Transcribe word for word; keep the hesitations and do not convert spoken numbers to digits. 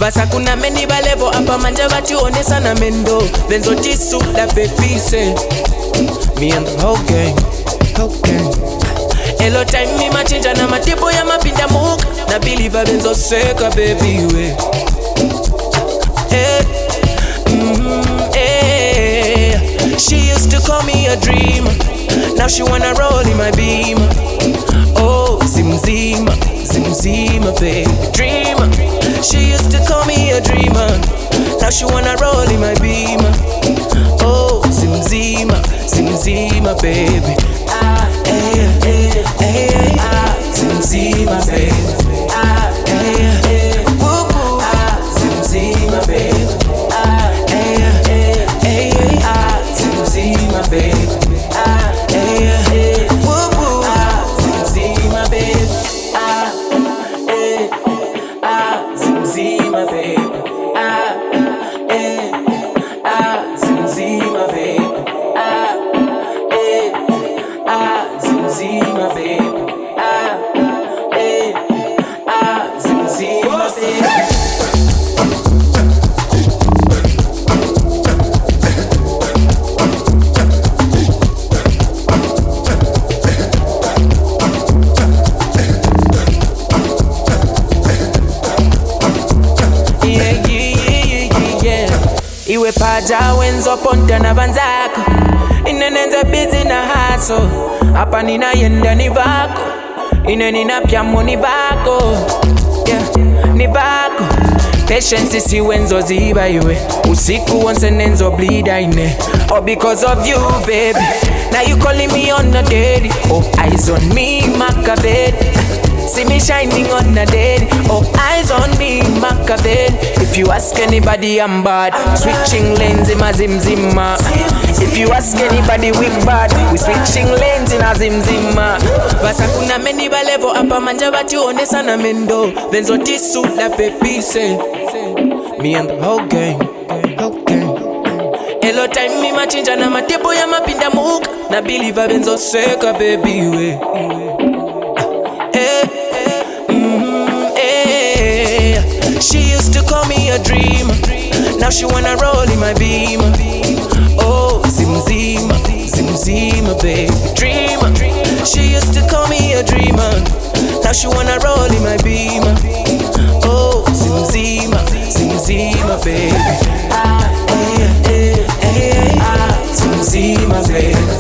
Basa kuna meni balevo apa manja bati one sana mendo. Benzo tisu da pepise. Me and the whole gang, whole gang. Hello time me machinja na matipo ya mapinda muka. Na believer benzo seka baby we. Eh, mm, eh. She used to call me a dreamer. Now she wanna roll in my beam. Oh, Zimzima, Zimzima, baby, dreamer. She used to call me a dreamer. Now she wanna roll in my beam. Oh, Zimzima, Zimzima, baby. Ah, eh, eh, eh, ah, Zimzima, baby. Ah, eh, eh, woo, woo. Ah, Zimzima, baby. Ah, eh, eh, eh, ah, Zimzima, baby. Ah, eh, eh, woo, woo. Ah, Zimzima, baby. Ah, eh, ah, Zimzima, baby. Ah, eh, ah, Zimzima, baby. Ah, eh, ah, Zimzima, baby. Ah, eh, ah, Zimzima, baby. Iwe paja wenzo ponta na banzako. Inenenze busy na haso. Hapa nina yenda ni vako. Ine nina piamo ni vako. Yeah, ni vako. Patience si wenzo ziba iwe. Usiku onse nenzo bleed ine. All because of you baby. Now you calling me on a daily. Oh, eyes on me Machiavelli. See me shining on a daily. Oh, eyes on me Machiavelli. If you ask anybody I'm bad. Switching lanes in my zimzima. If you ask anybody we bad. We switching lanes in a zimzima. Basa kuna meni balevo apa manja bati one sana mendo. Benzo tisu da pepise. Me and the whole gang, whole gang. Hello time me machinja na matipo ya mapinda muka. Na believer benzo seka baby we. Eh, mm, eh. She used to call me a dreamer. Now she wanna roll in my beam. Oh, Zimzima, Zimzima, baby, dreamer. She used to call me a dreamer. Now she wanna roll in my beam. Oh, Zimzima, Zimzima, baby. Ah, eh, eh, eh, ah, Zimzima, baby.